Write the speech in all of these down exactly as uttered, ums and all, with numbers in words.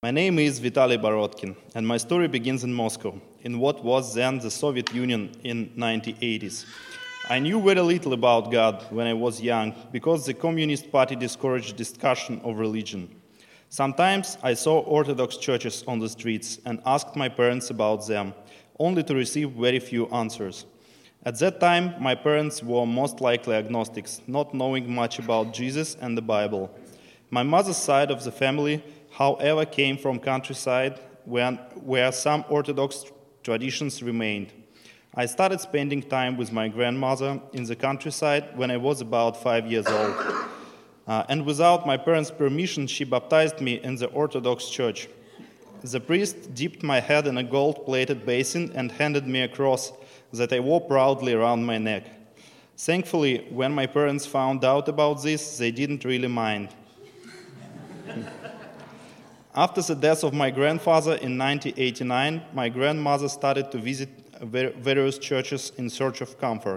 My name is Vitaly Borodkin, and my story begins in Moscow, in what was then the Soviet Union in nineteen eighties. I knew very little about God when I was young, because the Communist Party discouraged discussion of religion. Sometimes I saw Orthodox churches on the streets and asked my parents about them, only to receive very few answers. At that time, my parents were most likely agnostics, not knowing much about Jesus and the Bible. My mother's side of the family, however, came from countryside where, where some Orthodox traditions remained. I started spending time with my grandmother in the countryside when I was about five years old. Uh, and without my parents' permission, she baptized me in the Orthodox church. The priest dipped my head in a gold-plated basin and handed me a cross that I wore proudly around my neck. Thankfully, when my parents found out about this, they didn't really mind. After the death of my grandfather in nineteen eighty-nine, my grandmother started to visit various churches in search of comfort.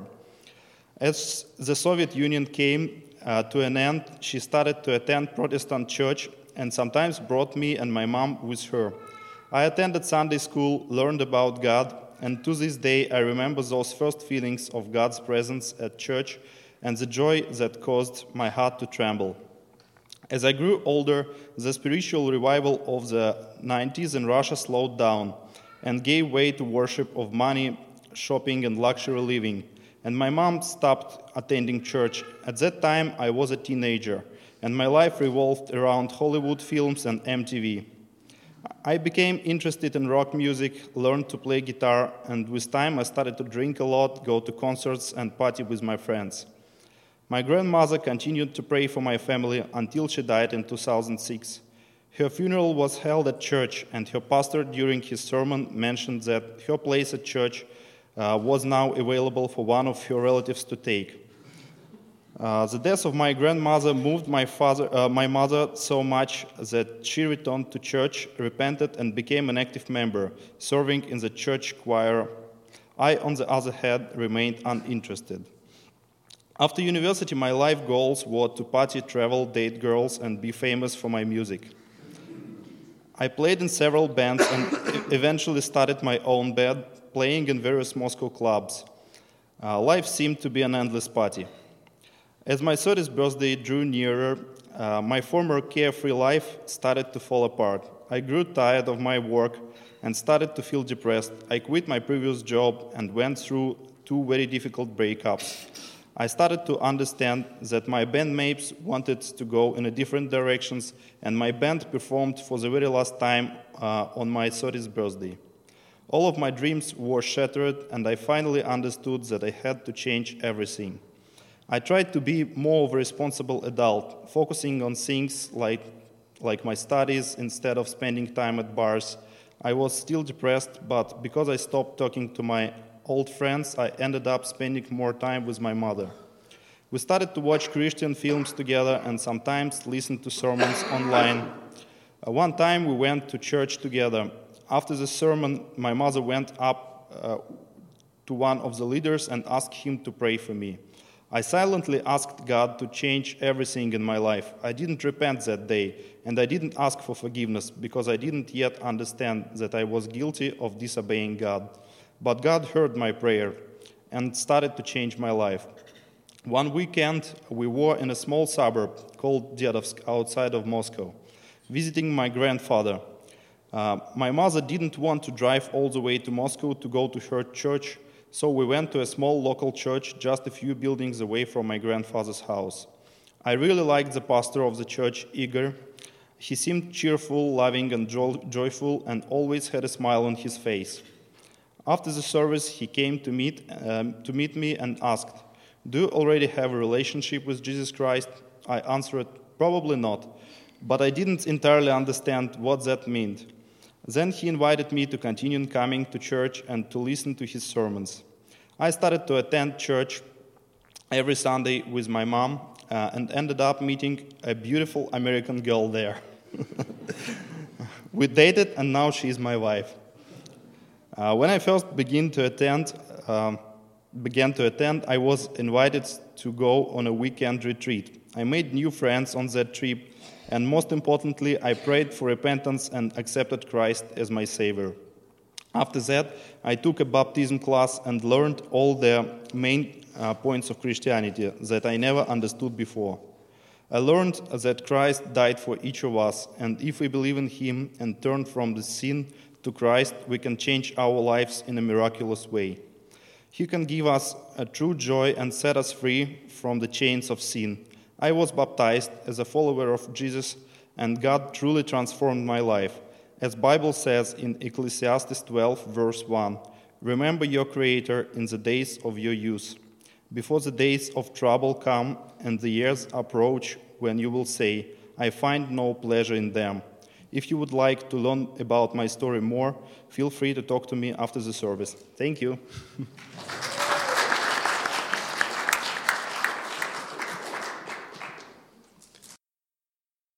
As the Soviet Union came uh, to an end, she started to attend Protestant church and sometimes brought me and my mom with her. I attended Sunday school, learned about God, and to this day I remember those first feelings of God's presence at church and the joy that caused my heart to tremble. As I grew older, the spiritual revival of the nineties in Russia slowed down and gave way to worship of money, shopping, and luxury living, and my mom stopped attending church. At that time, I was a teenager, and my life revolved around Hollywood films and M T V. I became interested in rock music, learned to play guitar, and with time I started to drink a lot, go to concerts, and party with my friends. My grandmother continued to pray for my family until she died in two thousand six. Her funeral was held at church, and her pastor during his sermon mentioned that her place at church uh, was now available for one of her relatives to take. Uh, the death of my grandmother moved my, father, uh, my mother so much that she returned to church, repented, and became an active member, serving in the church choir. I, on the other hand, remained uninterested. After university, my life goals were to party, travel, date girls, and be famous for my music. I played in several bands and eventually started my own band, playing in various Moscow clubs. Uh, life seemed to be an endless party. As my thirtieth birthday drew nearer, uh, my former carefree life started to fall apart. I grew tired of my work and started to feel depressed. I quit my previous job and went through two very difficult breakups. I started to understand that my bandmates wanted to go in a different directions, and my band performed for the very last time uh, on my thirtieth birthday. All of my dreams were shattered, and I finally understood that I had to change everything. I tried to be more of a responsible adult, focusing on things like, like my studies instead of spending time at bars. I was still depressed, but because I stopped talking to my old friends, I ended up spending more time with my mother. We started to watch Christian films together and sometimes listen to sermons online. Uh, one time we went to church together. After the sermon, my mother went up uh, to one of the leaders and asked him to pray for me. I silently asked God to change everything in my life. I didn't repent that day, and I didn't ask for forgiveness because I didn't yet understand that I was guilty of disobeying God. But God heard my prayer and started to change my life. One weekend, we were in a small suburb called Dedovsk outside of Moscow, visiting my grandfather. Uh, my mother didn't want to drive all the way to Moscow to go to her church, so we went to a small local church just a few buildings away from my grandfather's house. I really liked the pastor of the church, Igor. He seemed cheerful, loving, and jo- joyful, and always had a smile on his face. After the service, he came to meet, um, to meet me and asked, "Do you already have a relationship with Jesus Christ?" I answered, "Probably not," but I didn't entirely understand what that meant. Then he invited me to continue coming to church and to listen to his sermons. I started to attend church every Sunday with my mom uh, and ended up meeting a beautiful American girl there. We dated, and now she is my wife. Uh, when I first began to attend, um, began to attend, I was invited to go on a weekend retreat. I made new friends on that trip, and most importantly, I prayed for repentance and accepted Christ as my Savior. After that, I took a baptism class and learned all the main uh, points of Christianity that I never understood before. I learned that Christ died for each of us, and if we believe in Him and turn from the sin to Christ, we can change our lives in a miraculous way. He can give us a true joy and set us free from the chains of sin. I was baptized as a follower of Jesus, and God truly transformed my life. As Bible says in Ecclesiastes twelve, verse one, "Remember your Creator in the days of your youth, before the days of trouble come and the years approach when you will say, 'I find no pleasure in them.'" If you would like to learn about my story more, feel free to talk to me after the service. Thank you.